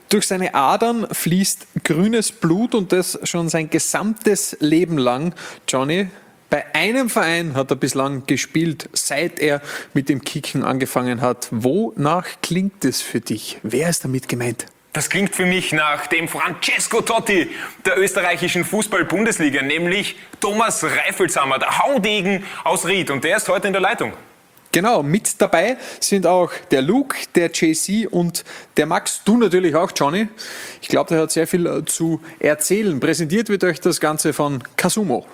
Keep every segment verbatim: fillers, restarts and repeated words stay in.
Durch seine Adern fließt grünes Blut und das schon sein gesamtes Leben lang. Johnny, bei einem Verein hat er bislang gespielt, seit er mit dem Kicken angefangen hat. Wonach klingt es für dich? Wer ist damit gemeint? Das klingt für mich nach dem Francesco Totti der österreichischen Fußball-Bundesliga, nämlich Thomas Reifelshammer, der Haudegen aus Ried. Und der ist heute in der Leitung. Genau, mit dabei sind auch der Luke, der J C und der Max. Du natürlich auch, Johnny. Ich glaube, der hat sehr viel zu erzählen. Präsentiert wird euch das Ganze von Casumo.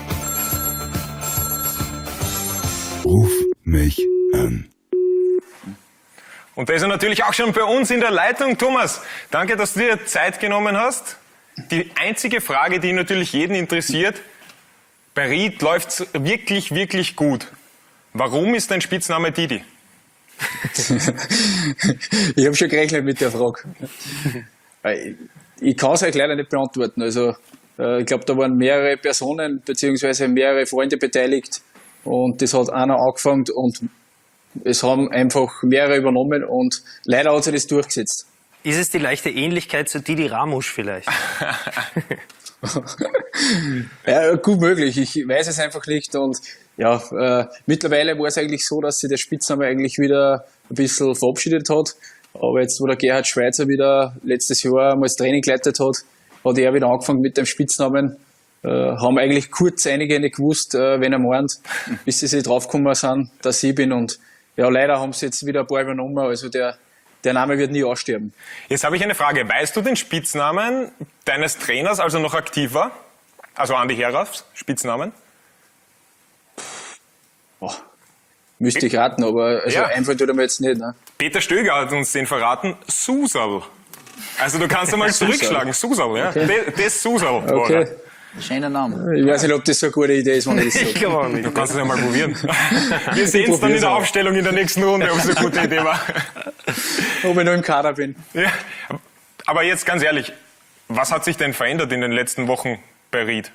Ruf mich an. Und da ist er natürlich auch schon bei uns in der Leitung. Thomas, danke, dass du dir Zeit genommen hast. Die einzige Frage, die natürlich jeden interessiert, bei Ried läuft es wirklich, wirklich gut. Warum ist dein Spitzname Didi? Ich habe schon gerechnet mit der Frage. Ich kann es euch leider nicht beantworten. Also, ich glaube, da waren mehrere Personen bzw. mehrere Freunde beteiligt und das hat einer angefangen und es haben einfach mehrere übernommen und leider hat sich das durchgesetzt. Ist es die leichte Ähnlichkeit zu Didi Ramusch vielleicht? Ja, gut möglich. Ich weiß es einfach nicht. Und ja, äh, mittlerweile war es eigentlich so, dass sich der Spitzname eigentlich wieder ein bisschen verabschiedet hat. Aber jetzt, wo der Gerhard Schweizer wieder letztes Jahr mal das Training geleitet hat, hat er wieder angefangen mit dem Spitznamen. Äh, haben eigentlich kurz einige nicht gewusst, äh, wenn er meint, bis sie sich draufgekommen sind, dass ich bin. Und ja, leider haben sie jetzt wieder ein paar übernommen. Also der, der Name wird nie aussterben. Jetzt habe ich eine Frage. Weißt du den Spitznamen deines Trainers, als er noch aktiv war? Also Andi Herafs, Spitznamen? Oh, müsste ich raten, aber also ja. Einfallen tut er mir jetzt nicht. Ne? Peter Stöger hat uns den verraten. Susal. Also du kannst einmal zurückschlagen. Susal, ja. Okay. Das, das Susal. Okay. Schöner Name. Ich weiß nicht, ob das so eine gute Idee ist, wenn ich das sage. Ich glaube auch nicht. Du kannst es ja mal probieren. Wir sehen es dann in der Aufstellung in der nächsten Runde, ob es eine gute Idee war. Ob ich noch im Kader bin. Ja. Aber jetzt ganz ehrlich, was hat sich denn verändert in den letzten Wochen bei Ried?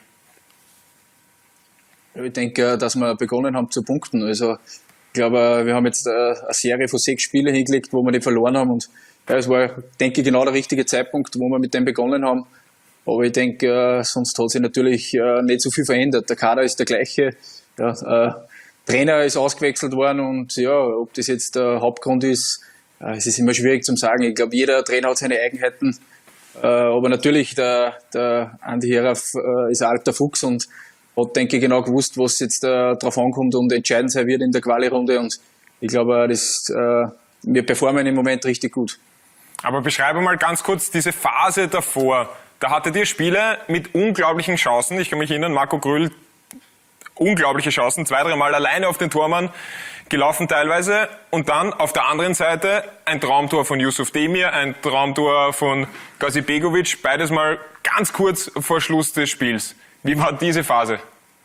Ich denke, dass wir begonnen haben zu punkten. Also, ich glaube, wir haben jetzt eine Serie von sechs Spielen hingelegt, wo wir die verloren haben. Und es war, denke ich, genau der richtige Zeitpunkt, wo wir mit dem begonnen haben. Aber ich denke, sonst hat sich natürlich nicht so viel verändert. Der Kader ist der gleiche. Ja, äh, Trainer ist ausgewechselt worden und ja, ob das jetzt der Hauptgrund ist, äh, es ist immer schwierig zu sagen. Ich glaube, jeder Trainer hat seine Eigenheiten. Äh, aber natürlich, der, der Andi Heraf äh, ist ein alter Fuchs und hat, denke ich, genau gewusst, was jetzt äh, drauf ankommt und entscheidend sein wird in der Quali-Runde. Und ich glaube, das, äh, wir performen im Moment richtig gut. Aber beschreibe mal ganz kurz diese Phase davor. Da hattet ihr Spiele mit unglaublichen Chancen. Ich kann mich erinnern, Marco Grüll, unglaubliche Chancen, zwei, dreimal alleine auf den Tormann gelaufen teilweise. Und dann auf der anderen Seite ein Traumtor von Yusuf Demir, ein Traumtor von Gazi Begovic, beides mal ganz kurz vor Schluss des Spiels. Wie war diese Phase?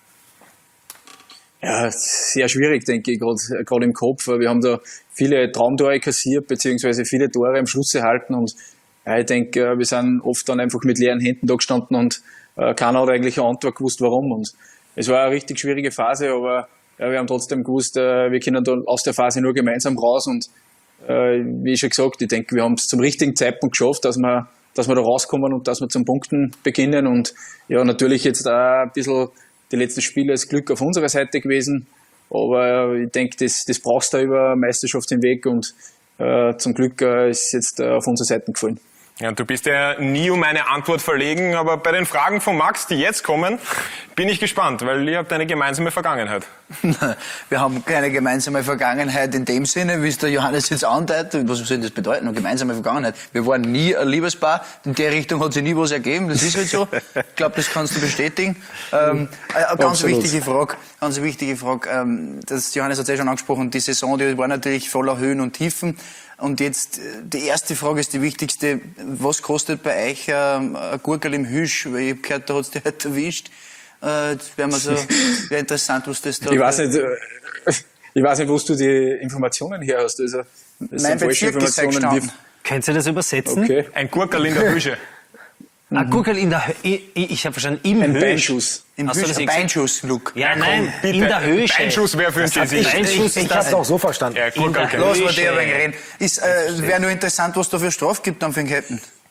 Ja, sehr schwierig, denke ich, gerade im Kopf. Wir haben da viele Traumtore kassiert, beziehungsweise viele Tore am Schluss erhalten und ja, ich denke, wir sind oft dann einfach mit leeren Händen da gestanden und äh, keiner hat eigentlich eine Antwort gewusst, warum. Und es war eine richtig schwierige Phase, aber ja, wir haben trotzdem gewusst, äh, wir können da aus der Phase nur gemeinsam raus. Und äh, wie schon gesagt, ich denke, wir haben es zum richtigen Zeitpunkt geschafft, dass wir, dass wir da rauskommen und dass wir zum Punkten beginnen. Und ja, natürlich jetzt auch ein bisschen die letzten Spiele das Glück auf unserer Seite gewesen. Aber ich denke, das, das brauchst du über Meisterschaft hinweg und äh, zum Glück äh, ist jetzt äh, auf unsere Seite gefallen. Ja, du bist ja nie um eine Antwort verlegen, aber bei den Fragen von Max, die jetzt kommen, bin ich gespannt, weil ihr habt eine gemeinsame Vergangenheit. Wir haben keine gemeinsame Vergangenheit in dem Sinne, wie es der Johannes jetzt andeutet. Was soll das bedeuten? Eine gemeinsame Vergangenheit. Wir waren nie ein Liebespaar. In der Richtung hat sich nie was ergeben. Das ist halt so. Ich glaube, das kannst du bestätigen. Ähm, eine ganz Absolut. wichtige Frage. Ganz wichtige Frage. Ähm, das Johannes hat es ja schon angesprochen. Die Saison, die war natürlich voller Höhen und Tiefen. Und jetzt, die erste Frage ist die wichtigste. Was kostet bei euch ähm, ein Gurkel im Hüsch? Weil ich habe gehört, da hat es dich heute erwischt. Äh, das wäre mal so, wäre interessant, was das da... Ich weiß nicht, ich weiß nicht, wo du die Informationen her hast. Also, das Mein sind falsche Bezirk ist Informationen. gestanden. Könnt ihr das übersetzen? Okay. Ein Gurkerl in der Küche. Ein Gurkel in der Höhe. Ich, ich habe verstanden, im Ein Höhe. Beinschuss. Im Hast du Hüsch, das ein eh gesagt? Beinschuss, Luke. Ja, nein, Bitte. in der Höhe. Ein Schuss wäre für ein Jesse. Einschuss Ich ist habe das. es auch so verstanden. Ja, In Gurkerl. der Lass mal Höhe. dir ein wenig reden. Ist, äh, wäre nur interessant, was da für Strafe gibt dann für den Captain.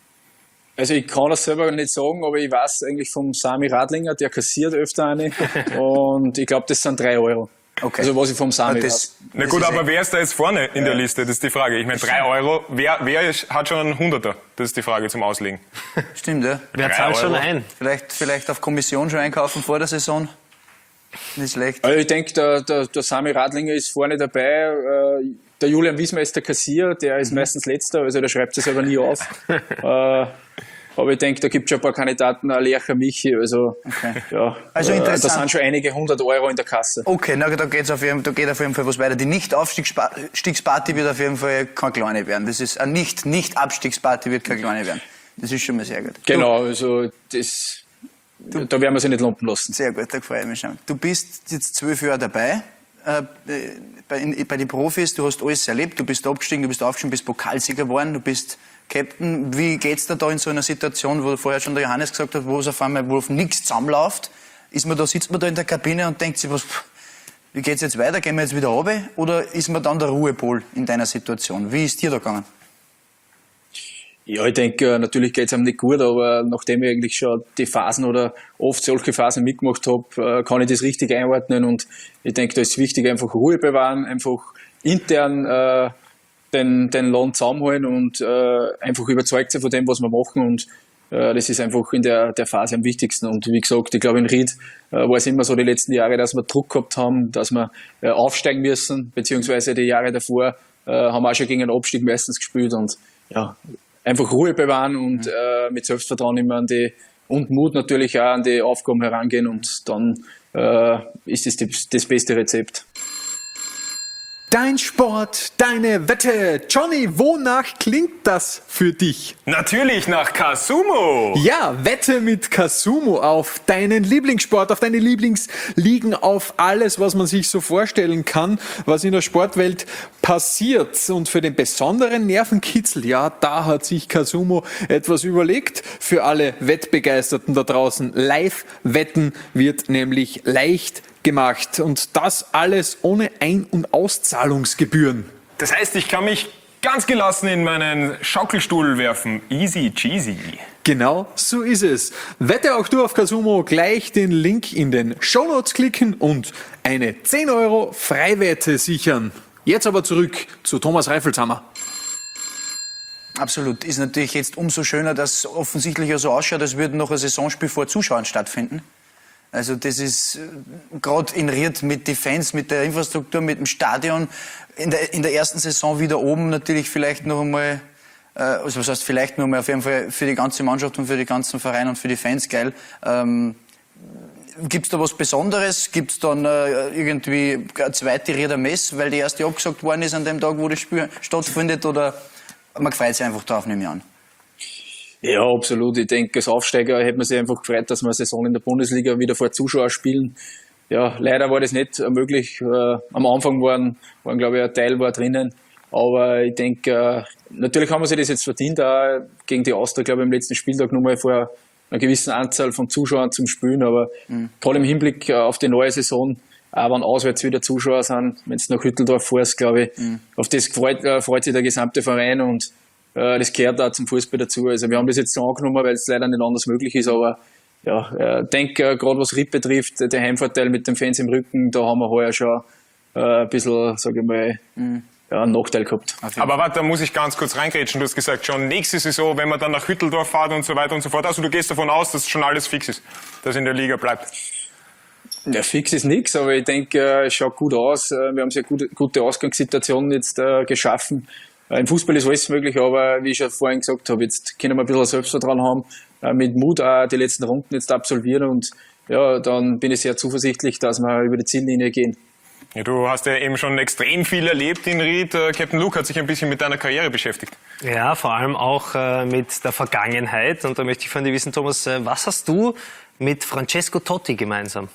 Also ich kann das selber nicht sagen, aber ich weiß eigentlich vom Sami Radlinger, der kassiert öfter eine. Und ich glaube, das sind drei Euro. Okay. Also was ich vom Sami das, weiß. Na das gut, ist aber echt- wer ist da jetzt vorne in der Liste? Das ist die Frage. Ich meine, drei Euro, wer, wer ist, hat schon einen Hunderter? Das ist die Frage zum Auslegen. Stimmt, ja. Wer Drei zahlt schon Euro. ein? Vielleicht, vielleicht auf Kommission schon einkaufen vor der Saison. Nicht schlecht. Also ich denke, der, der, der Sami Radlinger ist vorne dabei. Äh, Der Julian Wiesmer ist der Kassier, der ist meistens Letzter, also der schreibt sich selber nie auf. äh, aber ich denke, da gibt es schon ein paar Kandidaten, Lercher, Michi, also, Okay. ja, Also äh, da interessant. sind schon einige hundert Euro in der Kasse. Okay, na, da, geht's auf jeden, da geht auf jeden Fall was weiter. Die Nicht-Aufstiegsparty wird auf jeden Fall keine kleine werden. Das ist, eine Nicht-Nicht-Abstiegsparty wird keine kleine werden. Das ist schon mal sehr gut. Genau, also das, da werden wir sich nicht lumpen lassen. Sehr gut, da freue ich mich schon. Du bist jetzt zwölf Jahre dabei. Äh, bei, in, bei den Profis, du hast alles erlebt, du bist abgestiegen, du bist aufgestiegen, bist Pokalsieger geworden, du bist Captain. Wie geht's dir da in so einer Situation, wo vorher schon der Johannes gesagt hat, wo es auf einmal, wo auf nichts zusammenläuft? Ist man da, sitzt man da in der Kabine und denkt sich, was, wie geht's jetzt weiter? Gehen wir jetzt wieder runter? Oder ist man dann der Ruhepol in deiner Situation? Wie ist dir da gegangen? Ja, ich denke, natürlich geht's einem nicht gut, aber nachdem ich eigentlich schon die Phasen oder oft solche Phasen mitgemacht habe, kann ich das richtig einordnen und ich denke, da ist wichtig, einfach Ruhe bewahren, einfach intern äh, den, den Land zusammenhalten und äh, einfach überzeugt sein von dem, was wir machen und äh, das ist einfach in der, der Phase am wichtigsten und wie gesagt, ich glaube in Ried äh, war es immer so die letzten Jahre, dass wir Druck gehabt haben, dass wir äh, aufsteigen müssen, beziehungsweise die Jahre davor äh, haben wir auch schon gegen den Abstieg meistens gespielt und ja, einfach Ruhe bewahren und äh, mit Selbstvertrauen immer an die und Mut natürlich auch an die Aufgaben herangehen und dann äh, ist das das, das beste Rezept. Dein Sport, deine Wette. Johnny, wonach klingt das für dich? Natürlich nach Kasumo. Ja, wette mit Kasumo auf deinen Lieblingssport, auf deine Lieblingsligen, auf alles, was man sich so vorstellen kann, was in der Sportwelt passiert. Und für den besonderen Nervenkitzel, ja, da hat sich Kasumo etwas überlegt. Für alle Wettbegeisterten da draußen. Live-Wetten wird nämlich leicht gemacht. Und das alles ohne Ein- und Auszahlungsgebühren. Das heißt, ich kann mich ganz gelassen in meinen Schaukelstuhl werfen. Easy cheesy. Genau so ist es. Wette auch du auf Kasumo, gleich den Link in den Shownotes klicken und eine zehn Euro Freiwette sichern. Jetzt aber zurück zu Thomas Reifelshammer. Absolut. Ist natürlich jetzt umso schöner, dass offensichtlich ja so ausschaut, als würde noch ein Saisonspiel vor Zuschauern stattfinden. Also das ist äh, gerade in Ried mit den Fans, mit der Infrastruktur, mit dem Stadion, in der, in der ersten Saison wieder oben natürlich vielleicht noch einmal, äh, also was heißt vielleicht noch einmal, auf jeden Fall für die ganze Mannschaft und für die ganzen Vereine und für die Fans geil. Ähm, Gibt es da was Besonderes? Gibt es dann äh, irgendwie eine zweite Rieder Mess, weil die erste abgesagt worden ist an dem Tag, wo das Spiel stattfindet? Oder man freut sich einfach drauf, nehme ich an. Ja, absolut. Ich denke, als Aufsteiger hätte man sich einfach gefreut, dass wir eine Saison in der Bundesliga wieder vor Zuschauern spielen. Ja, leider war das nicht möglich. Äh, am Anfang waren, waren, glaube ich, ein Teil war drinnen. Aber ich denke, äh, natürlich haben wir sich das jetzt verdient, auch gegen die Austria, glaube ich, im letzten Spieltag nochmal vor einer gewissen Anzahl von Zuschauern zum Spielen. Aber mhm. gerade im Hinblick auf die neue Saison, auch wenn auswärts wieder Zuschauer sind, wenn es nach Hütteldorf fährst, glaube ich, mhm. auf das freut, äh, freut sich der gesamte Verein und das gehört auch zum Fußball dazu. Also wir haben das jetzt so angenommen, weil es leider nicht anders möglich ist, aber ja, ich denke, gerade was Ried betrifft, der Heimvorteil mit den Fans im Rücken, da haben wir heuer schon äh, ein bisschen, sage ich mal, mhm. ja, einen Nachteil gehabt. Aber warte, da muss ich ganz kurz reingrätschen. Du hast gesagt, schon nächste Saison, wenn man dann nach Hütteldorf fährt und so weiter und so fort. Also du gehst davon aus, dass schon alles fix ist, dass in der Liga bleibt. Ja, fix ist nichts, aber ich denke, es schaut gut aus. Wir haben sehr gute, gute Ausgangssituationen jetzt äh, geschaffen. Im Fußball ist alles möglich, aber wie ich schon vorhin gesagt habe, jetzt können wir ein bisschen Selbstvertrauen haben, mit Mut auch die letzten Runden jetzt absolvieren und ja, dann bin ich sehr zuversichtlich, dass wir über die Ziellinie gehen. Ja, du hast ja eben schon extrem viel erlebt in Ried. Captain Luke hat sich ein bisschen mit deiner Karriere beschäftigt. Ja, vor allem auch äh, mit der Vergangenheit. Und da möchte ich von dir wissen, Thomas, äh, was hast du mit Francesco Totti gemeinsam?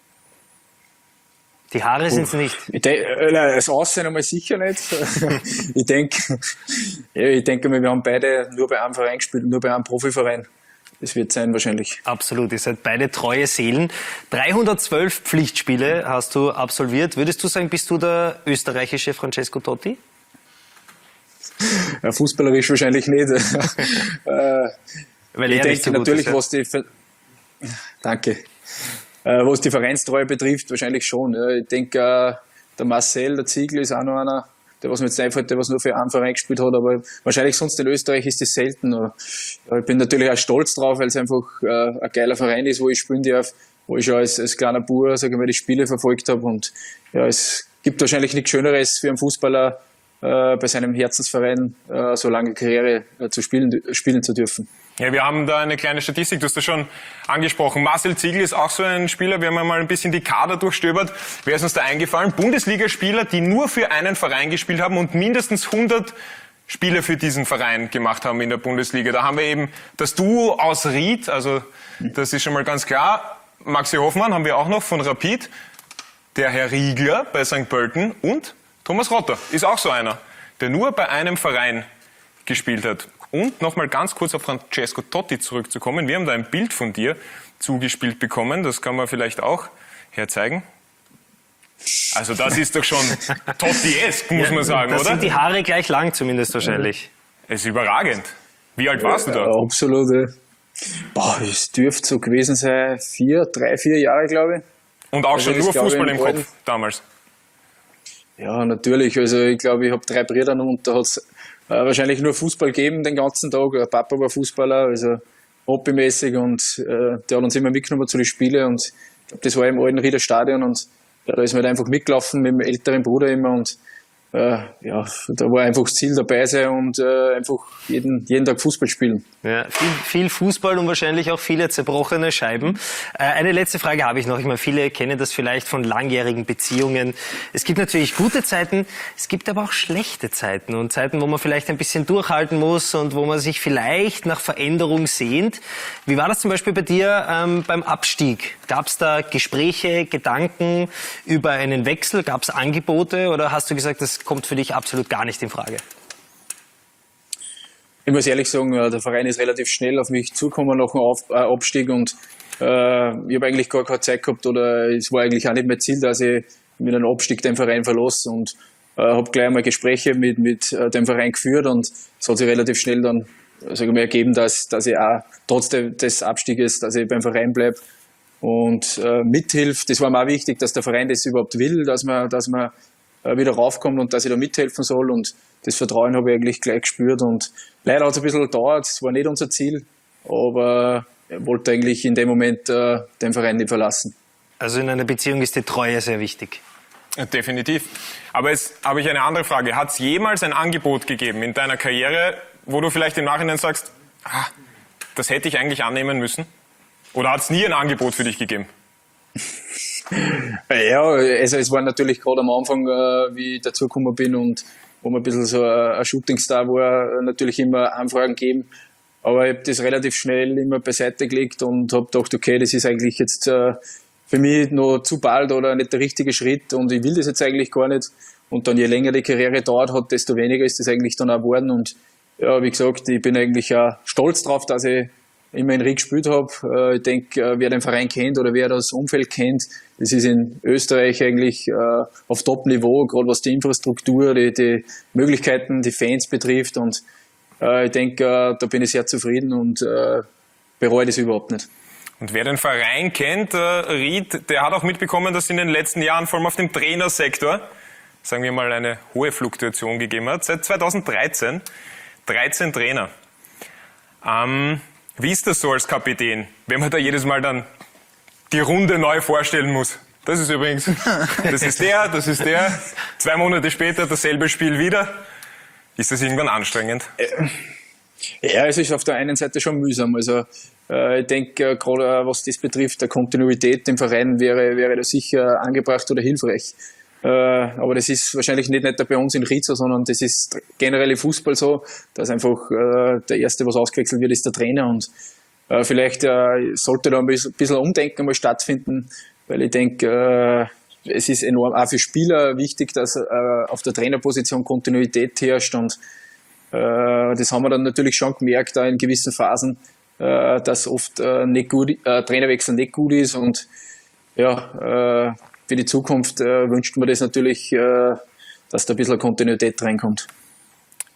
Die Haare sind es nicht. Ich denk, äh, das Aussehen einmal sicher nicht. ich denke, ja, ich denke, wir haben beide nur bei einem Verein gespielt, nur bei einem Profiverein. Das wird sein wahrscheinlich. Absolut, ihr seid beide treue Seelen. dreihundertzwölf Pflichtspiele hast du absolviert. Würdest du sagen, bist du der österreichische Francesco Totti? Ja, fußballerisch wahrscheinlich nicht. äh, Weil Ich er nicht denke so gut natürlich, ist, ja. was die Ver- Danke. Äh, was die Vereinstreue betrifft, wahrscheinlich schon. Ja. Ich denke, äh, der Marcel, der Ziegl ist auch noch einer, der was mir jetzt einfällt, der was nur für einen Verein gespielt hat, aber wahrscheinlich sonst in Österreich ist das selten. Aber, ja, ich bin natürlich auch stolz drauf, weil es einfach äh, ein geiler Verein ist, wo ich spielen darf, wo ich schon als, als kleiner Bub, sag ich mal, die Spiele verfolgt habe. Und ja, es gibt wahrscheinlich nichts Schöneres für einen Fußballer, äh, bei seinem Herzensverein äh, so lange Karriere äh, zu spielen, spielen zu dürfen. Ja, wir haben da eine kleine Statistik, du hast das schon angesprochen. Marcel Ziegl ist auch so ein Spieler, wir haben mal ein bisschen die Kader durchstöbert. Wer ist uns da eingefallen? Bundesligaspieler, die nur für einen Verein gespielt haben und mindestens hundert Spiele für diesen Verein gemacht haben in der Bundesliga. Da haben wir eben das Duo aus Ried, also das ist schon mal ganz klar. Maxi Hoffmann haben wir auch noch von Rapid, der Herr Riegler bei Sankt Pölten und Thomas Rotter ist auch so einer, der nur bei einem Verein gespielt hat. Und nochmal ganz kurz auf Francesco Totti zurückzukommen. Wir haben da ein Bild von dir zugespielt bekommen. Das kann man vielleicht auch herzeigen. Also das ist doch schon Totti-esk, muss man sagen, Da oder? sind die Haare gleich lang zumindest wahrscheinlich. Es ist überragend. Wie alt warst du da? Ja, absolut. Ja. Boah, es dürfte so gewesen sein, vier, drei, vier Jahre, glaube ich. Und auch Also schon das nur glaube ich Fußball im im Alten. Kopf damals. Ja, natürlich. Also ich glaube, ich habe drei Brüder und da hat es äh, wahrscheinlich nur Fußball gegeben den ganzen Tag. Der Papa war Fußballer, also hobbymäßig und äh, der hat uns immer mitgenommen zu den Spielen und ich glaube, das war im alten Rieder Stadion und ja, da ist man halt einfach mitgelaufen mit dem älteren Bruder immer und äh, ja, da war einfach das Ziel dabei sein und äh, einfach jeden, jeden Tag Fußball spielen. Ja, viel, viel Fußball und wahrscheinlich auch viele zerbrochene Scheiben. Äh, eine letzte Frage habe ich noch. Ich meine, viele kennen das vielleicht von langjährigen Beziehungen. Es gibt natürlich gute Zeiten, es gibt aber auch schlechte Zeiten und Zeiten, wo man vielleicht ein bisschen durchhalten muss und wo man sich vielleicht nach Veränderung sehnt. Wie war das zum Beispiel bei dir ähm, beim Abstieg? Gab es da Gespräche, Gedanken über einen Wechsel? Gab es Angebote oder hast du gesagt, das kommt für dich absolut gar nicht in Frage? Ich muss ehrlich sagen, der Verein ist relativ schnell auf mich zugekommen nach dem Auf, äh, Abstieg und äh, ich habe eigentlich gar keine Zeit gehabt oder es war eigentlich auch nicht mein Ziel, dass ich mit einem Abstieg den Verein verlasse und äh, habe gleich einmal Gespräche mit, mit äh, dem Verein geführt und es hat sich relativ schnell dann sag ich mal, ergeben, dass, dass ich auch trotz des Abstieges, dass ich beim Verein bleibe und äh, mithilft. Das war mir auch wichtig, dass der Verein das überhaupt will, dass man, dass man äh, wieder raufkommt und dass ich da mithelfen soll und das Vertrauen habe ich eigentlich gleich gespürt und leider hat es ein bisschen gedauert, es war nicht unser Ziel, aber ich wollte eigentlich in dem Moment äh, den Verein nicht verlassen. Also in einer Beziehung ist die Treue sehr wichtig. Ja, definitiv. Aber jetzt habe ich eine andere Frage. Hat es jemals ein Angebot gegeben in deiner Karriere, wo du vielleicht im Nachhinein sagst, ah, das hätte ich eigentlich annehmen müssen? Oder hat es nie ein Angebot für dich gegeben? Ja, also es war natürlich gerade am Anfang, äh, wie ich dazugekommen bin und wo man ein bisschen so ein, ein Shootingstar war, natürlich immer Anfragen gegeben. Aber ich habe das relativ schnell immer beiseite gelegt und habe gedacht, okay, das ist eigentlich jetzt äh, für mich noch zu bald oder nicht der richtige Schritt und ich will das jetzt eigentlich gar nicht. Und dann je länger die Karriere dauert hat, desto weniger ist das eigentlich dann auch geworden. Und ja, wie gesagt, ich bin eigentlich auch stolz drauf, dass ich immer in Ried gespielt habe. Ich denke, wer den Verein kennt oder wer das Umfeld kennt, das ist in Österreich eigentlich auf Top-Niveau, gerade was die Infrastruktur, die, die Möglichkeiten, die Fans betrifft. Und ich denke, da bin ich sehr zufrieden und bereue das überhaupt nicht. Und wer den Verein kennt, äh, Ried, der hat auch mitbekommen, dass in den letzten Jahren vor allem auf dem Trainersektor, sagen wir mal, eine hohe Fluktuation gegeben hat. Seit zweitausenddreizehn, dreizehn Trainer. Ähm, wie ist das so als Kapitän, wenn man da jedes Mal dann die Runde neu vorstellen muss? Das ist übrigens, das ist der, das ist der. Zwei Monate später dasselbe Spiel wieder. Ist das irgendwann anstrengend? Ja, es ist auf der einen Seite schon mühsam. Also äh, ich denke, äh, gerade was das betrifft, der Kontinuität im Verein wäre, wäre da sicher angebracht oder hilfreich. Äh, aber das ist wahrscheinlich nicht, nicht bei uns in Ried so, sondern das ist generell im Fußball so, dass einfach äh, der Erste, was ausgewechselt wird, ist der Trainer. Und äh, vielleicht äh, sollte da ein bisschen Umdenken mal stattfinden, weil ich denke, äh, es ist enorm auch für Spieler wichtig, dass äh, auf der Trainerposition Kontinuität herrscht. Und äh, das haben wir dann natürlich schon gemerkt, da in gewissen Phasen, äh, dass oft äh, nicht gut, äh, Trainerwechsel nicht gut ist. Und ja, äh, für die Zukunft äh, wünscht man das natürlich, äh, dass da ein bisschen Kontinuität reinkommt.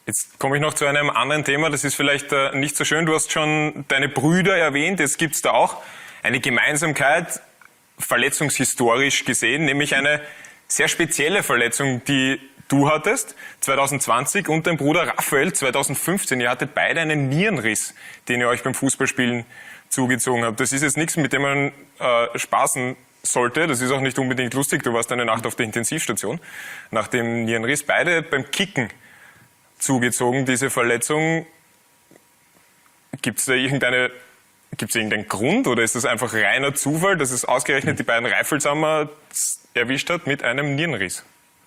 Jetzt komme ich noch zu einem anderen Thema, das ist vielleicht äh, nicht so schön. Du hast schon deine Brüder erwähnt, jetzt gibt es da auch eine Gemeinsamkeit, verletzungshistorisch gesehen, nämlich eine sehr spezielle Verletzung, die du hattest zwanzig zwanzig und dein Bruder Raphael zwanzig fünfzehn. Ihr hattet beide einen Nierenriss, den ihr euch beim Fußballspielen zugezogen habt. Das ist jetzt nichts, mit dem man äh, spaßen sollte. Das ist auch nicht unbedingt lustig. Du warst eine Nacht auf der Intensivstation nach dem Nierenriss. Beide beim Kicken zugezogen, diese Verletzung. Gibt es da irgendeine, gibt's irgendeinen Grund oder ist das einfach reiner Zufall, dass es ausgerechnet die beiden Reiffelsamer erwischt hat mit einem Nierenriss?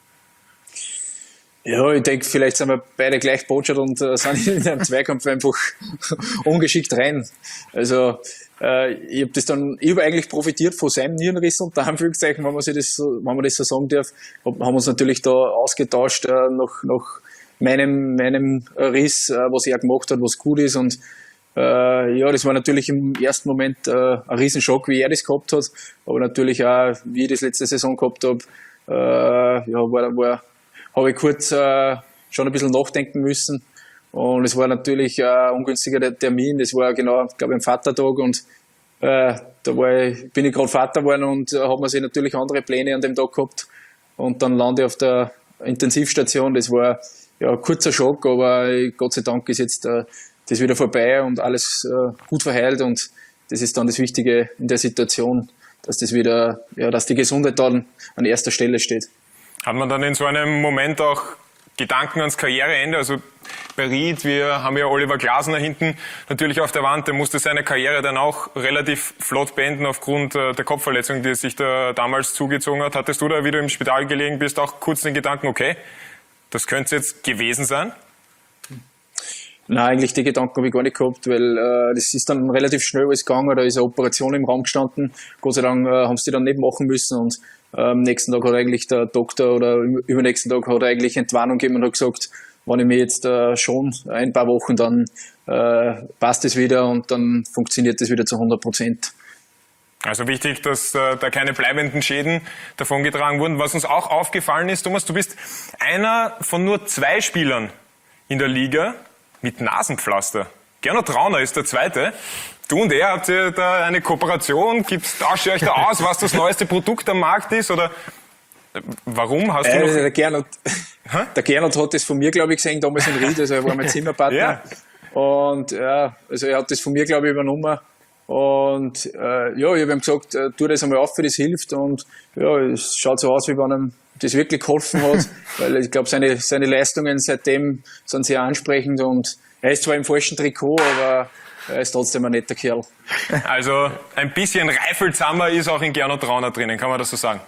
Ja, ich denke, vielleicht sind wir beide gleich botschert und äh, sind in einem Zweikampf einfach ungeschickt rein. Also äh, ich habe das dann, ich habe eigentlich profitiert von seinem Nierenriss unter Anführungszeichen, wenn man sich das, so, wenn man das so sagen darf. Hab, haben uns natürlich da ausgetauscht äh, nach, nach meinem, meinem Riss, äh, was er gemacht hat, was gut ist. Und äh, ja, das war natürlich im ersten Moment äh, ein Riesenschock, wie er das gehabt hat. Aber natürlich auch, wie ich das letzte Saison gehabt habe, äh, ja, war, war habe ich kurz äh, schon ein bisschen nachdenken müssen. Und es war natürlich ein ungünstiger Termin. Das war genau, glaube ich, am Vatertag. Und äh, da war ich, bin ich gerade Vater geworden und äh, habe mir sich natürlich andere Pläne an dem Tag gehabt. Und dann lande ich auf der Intensivstation. Das war ja ein kurzer Schock, aber Gott sei Dank ist jetzt äh, das wieder vorbei und alles äh, gut verheilt. Und das ist dann das Wichtige in der Situation, dass das wieder, ja, dass die Gesundheit dann an erster Stelle steht. Hat man dann in so einem Moment auch Gedanken ans Karriereende? Also bei Ried, wir haben ja Oliver Glasner hinten natürlich auf der Wand, der musste seine Karriere dann auch relativ flott beenden aufgrund der Kopfverletzung, die sich da damals zugezogen hat. Hattest du da, wie du im Spital gelegen bist, auch kurz den Gedanken, okay, das könnte es jetzt gewesen sein? Nein, eigentlich die Gedanken habe ich gar nicht gehabt, weil äh, das ist dann relativ schnell alles gegangen, da ist eine Operation im Raum gestanden. Gott sei Dank äh, haben sie die dann nicht machen müssen und äh, am nächsten Tag hat eigentlich der Doktor oder übernächsten Tag hat er eigentlich Entwarnung gegeben und hat gesagt, wenn ich mir jetzt äh, schon ein paar Wochen, dann äh, passt es wieder und dann funktioniert das wieder zu hundert Prozent. Also wichtig, dass äh, da keine bleibenden Schäden davongetragen wurden. Was uns auch aufgefallen ist, Thomas, du bist einer von nur zwei Spielern in der Liga mit Nasenpflaster. Gernot Trauner ist der Zweite. Du und er, habt ihr da eine Kooperation? Gibt's, tauscht ihr euch da aus, was das neueste Produkt am Markt ist? Oder warum hast du äh, noch... Der Gernot, der Gernot hat das von mir, glaube ich, gesehen, damals in Ried, also er war mein Zimmerpartner. Ja. Und ja, also er hat das von mir, glaube ich, übernommen. Und äh, ja, ich habe ihm gesagt, äh, tu das einmal auf, für das hilft. Und ja, es schaut so aus, wie wenn ihm das wirklich geholfen hat, weil ich glaube, seine, seine Leistungen seitdem sind sehr ansprechend und er ist zwar im falschen Trikot, aber er ist trotzdem ein netter Kerl. Also ein bisschen Reiffelsamer ist auch in Gernot Trauner drinnen, kann man das so sagen?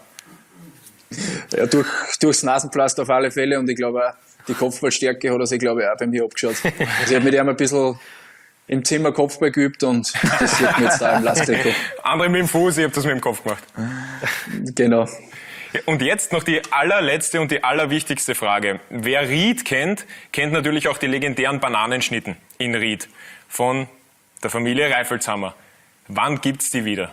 Ja, durch, durchs Nasenpflaster auf alle Fälle und ich glaube auch, die Kopfballstärke hat er sich, glaube ich, auch bei mir abgeschaut. Also ich habe mit ihm ein bisschen im Zimmer Kopfball geübt und das sieht man jetzt da im Lasttrikot. Andere mit dem Fuß, ich habe das mit dem Kopf gemacht. Genau. Und jetzt noch die allerletzte und die allerwichtigste Frage. Wer Ried kennt, kennt natürlich auch die legendären Bananenschnitten in Ried von der Familie Reiffelsamer. Wann gibt's die wieder?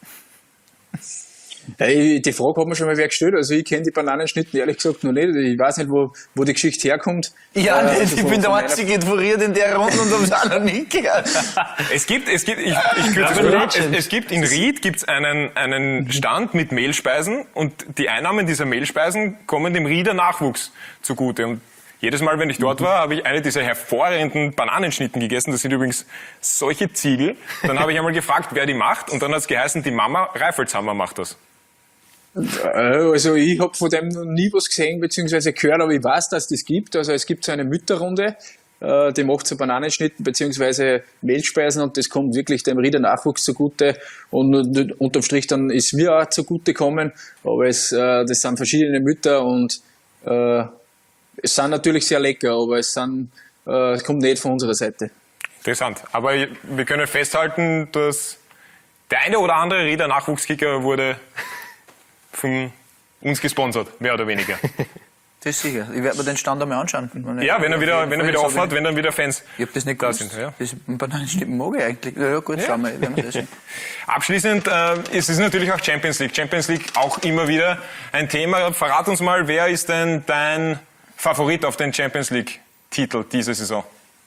Ja, ich, die Frage hat mir schon mal wer gestellt. Also ich kenne die Bananenschnitten ehrlich gesagt noch nicht. Ich weiß nicht, wo, wo die Geschichte herkommt. Ja, äh, nicht. also Ich von, bin der von einzige Informiert in der Runde und hab's auch noch nie gehört. Es gibt, es gibt, ich, ich kürze es mal ab. Es, es gibt in Ried gibt's einen, einen Stand mit Mehlspeisen und die Einnahmen dieser Mehlspeisen kommen dem Rieder Nachwuchs zugute. Und jedes Mal, wenn ich dort war, habe ich eine dieser hervorragenden Bananenschnitten gegessen. Das sind übrigens solche Ziegel. Dann habe ich einmal gefragt, wer die macht und dann hat es geheißen, die Mama Reiffelsamer macht das. Also ich habe von dem noch nie was gesehen bzw. gehört, aber ich weiß, dass das gibt. Also es gibt so eine Mütterrunde, äh, die macht so Bananenschnitten bzw. Mehlspeisen und das kommt wirklich dem Rieder Nachwuchs zugute und unterm Strich dann ist mir auch zugute gekommen, aber es, äh, das sind verschiedene Mütter und äh, es sind natürlich sehr lecker, aber es, sind, äh, es kommt nicht von unserer Seite. Interessant. Aber wir können festhalten, dass der eine oder andere Rieder Nachwuchskicker wurde von uns gesponsert, mehr oder weniger. Das ist sicher. Ich werde mir den Stand einmal anschauen. Ja, wenn er wieder, wenn er wieder offen hat, wenn dann wieder Fans ich hab das nicht da gewusst. sind. Ja. Das Bananenschnitten mag ich eigentlich. Ja, gut, Ja. schauen wir. Werden wir das sehen. Abschließend äh, ist es natürlich auch Champions League. Champions League auch immer wieder ein Thema. Verrat uns mal, wer ist denn dein Favorit auf den Champions League Titel diese Saison?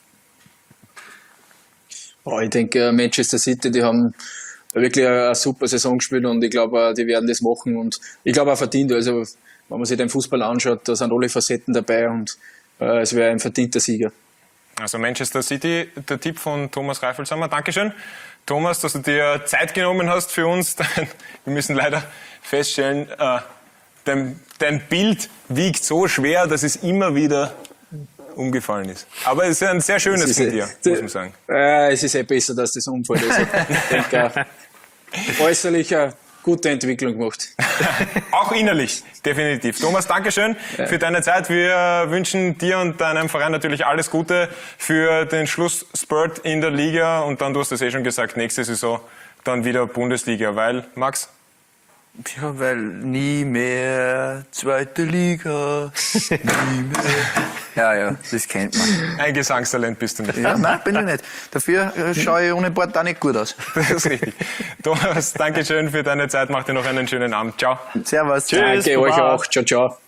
Oh, ich denke, Manchester City, die haben wirklich eine, eine super Saison gespielt und ich glaube, die werden das machen und ich glaube auch verdient. Also, wenn man sich den Fußball anschaut, da sind alle Facetten dabei und äh, es wäre ein verdienter Sieger. Also Manchester City, der Tipp von Thomas Reifelshammer. Dankeschön, Thomas, dass du dir Zeit genommen hast für uns. Wir müssen leider feststellen, äh, dein, dein Bild wiegt so schwer, dass es immer wieder umgefallen ist. Aber es ist ein sehr schönes von dir, muss man sagen. Äh, es ist eh besser, dass das umfällt. Also, ich denke, äh, äußerlich eine gute Entwicklung gemacht. Auch innerlich, definitiv. Thomas, Dankeschön ja. für deine Zeit. Wir wünschen dir und deinem Verein natürlich alles Gute für den Schlussspurt in der Liga und dann, du hast es eh schon gesagt, nächste Saison dann wieder Bundesliga, weil, Max? Ja, weil nie mehr zweite Liga, nie mehr. Ja, ja, das kennt man. Ein Gesangstalent bist du nicht. Ja, nein, bin ich nicht. Dafür äh, schaue ich ohne Bart auch nicht gut aus. Das ist richtig. Thomas, danke schön für deine Zeit. Mach dir noch einen schönen Abend. Ciao. Servus. Tschüss. Danke euch auch. Ciao, ciao.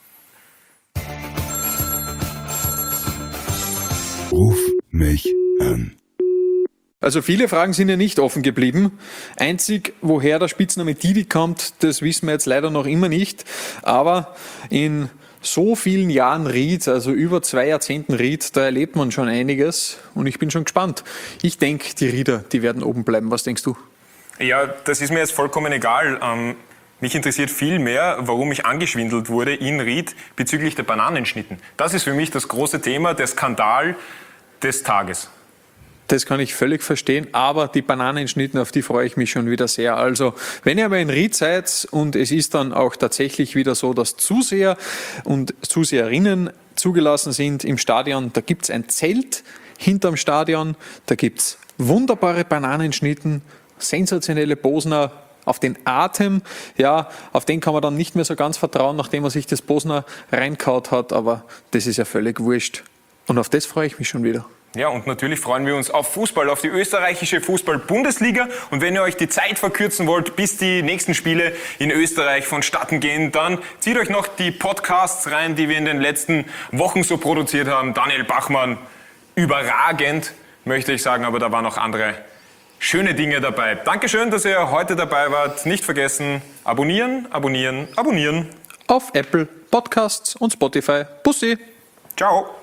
Ruf mich an. Also viele Fragen sind ja nicht offen geblieben. Einzig, woher der Spitzname Didi kommt, das wissen wir jetzt leider noch immer nicht. Aber in so vielen Jahren Ried, also über zwei Jahrzehnten Ried, da erlebt man schon einiges und ich bin schon gespannt. Ich denke, die Rieder, die werden oben bleiben. Was denkst du? Ja, das ist mir jetzt vollkommen egal. Ähm, mich interessiert viel mehr, warum ich angeschwindelt wurde in Ried bezüglich der Bananenschnitten. Das ist für mich das große Thema, der Skandal des Tages. Das kann ich völlig verstehen, aber die Bananenschnitten, auf die freue ich mich schon wieder sehr. Also, wenn ihr aber in Ried seid und es ist dann auch tatsächlich wieder so, dass Zuseher und Zuseherinnen zugelassen sind im Stadion, da gibt's ein Zelt hinterm Stadion, da gibt's wunderbare Bananenschnitten, sensationelle Bosner auf den Atem, ja, auf den kann man dann nicht mehr so ganz vertrauen, nachdem man sich das Bosner reinkaut hat, aber das ist ja völlig wurscht. Und auf das freue ich mich schon wieder. Ja, und natürlich freuen wir uns auf Fußball, auf die österreichische Fußball-Bundesliga. Und wenn ihr euch die Zeit verkürzen wollt, bis die nächsten Spiele in Österreich vonstatten gehen, dann zieht euch noch die Podcasts rein, die wir in den letzten Wochen so produziert haben. Daniel Bachmann, überragend, möchte ich sagen, aber da waren noch andere schöne Dinge dabei. Dankeschön, dass ihr heute dabei wart. Nicht vergessen, abonnieren, abonnieren, abonnieren. Auf Apple Podcasts und Spotify. Bussi! Ciao!